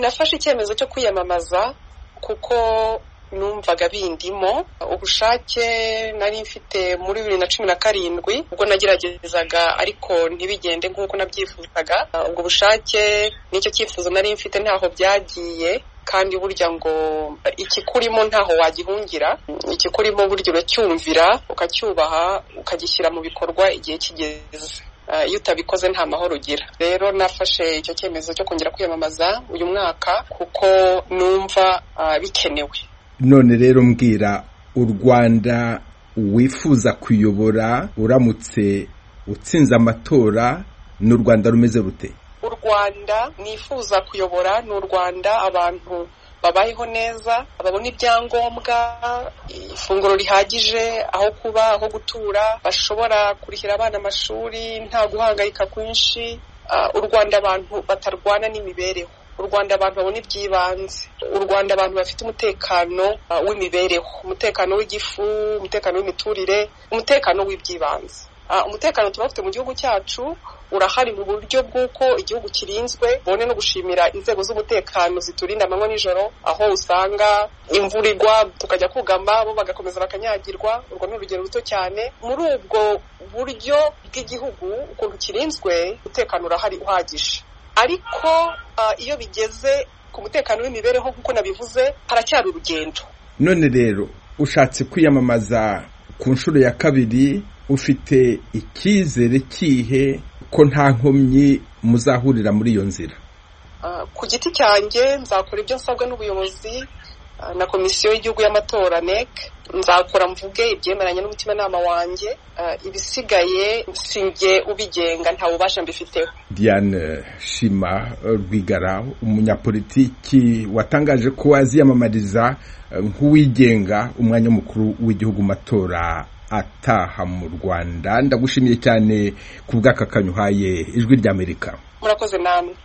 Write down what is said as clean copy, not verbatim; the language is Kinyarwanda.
Nafashe icyemezo cyo kwiyamamaza kuko numvaga bindimo ubushake nari mfite muri 2017 ubwo nageragezaga ariko ntibigende nk'uko nabyifuzaga. Ubwo bushake nicyo cyifuzo nari mfite ntaho byagiye, kandi burya ngo ikikurimo ntaho wagihungira, ikikurimo buryo uracyumvira ukacyubaha ukagishyira mu bikorwa igihe kigeze. Iyo utabikoze nta mahoro ugira. Rero nafashe icyo cyemezo cyo kongera kwiyamamaza uyu mwaka kuko numva bikenewe. None rero mbwira, u Rwanda wifuza kuyobora uramutse utsinze amatora, n'u Rwanda rumeze rute? U Rwanda nifuza kuyobora n'u Rwanda abantu babayeho neza, babona ibyangombwa, ifunguro rihagije, aho kuba, aho gutura, bashobora kurihira abana amashuri nta guhangayika kwinshi. U Rwanda abantu batarwana n'imibereho, u Rwanda abantu babona iby'ibanze, u Rwanda abantu bafite umutekano w'imibereho, umutekano w'igifu, umutekano w'imiturire, umutekano w'iby'ibanze. Umutekano turafite mu gihugu cyacu urahari mu buryo bw'uko igihugu kirinzwe. Bone no gushimira inzego z'umutekano ziturinda amanywa n'ijoro, aho usanga imvura igwa tukajya kugamba bo bagakomeza bakanyagirwa. Urwo ni urugero ruto cyane. Muri ubwo buryo bw'igihugu ukuntu kirinzwe, umutekano urahari uhagije. Ariko iyo bigeze ku mutekano w'imibereho nk'uko nabivuze, haracyari urugendo. None rero ushatse kwiyamamaza ku nshuro ya kabiri, ufite icyizere kihe ko nta nkomyi muzahurira muri iyo nzira? Ku giti cyanjye nzakora ibyo nsabwa n'ubuyobozi na komisiyo y'igihugu y'amatora NEC. Nzakora mvuge ibyemeranye n'umutimanama wanjye, ibisigaye sinjye ubigenga, nta bubasha mbifiteho. Diane Shima Rwigara, umunyapolitiki watangaje ko aziyamamariza nk'uwigenga umwanya mukuru w'igihugu matora ataha mu Rwanda. Ndagushimiye cyane ku bw'aka kanyuhaye Ijwi ry'Amerika. Murakoze namwe.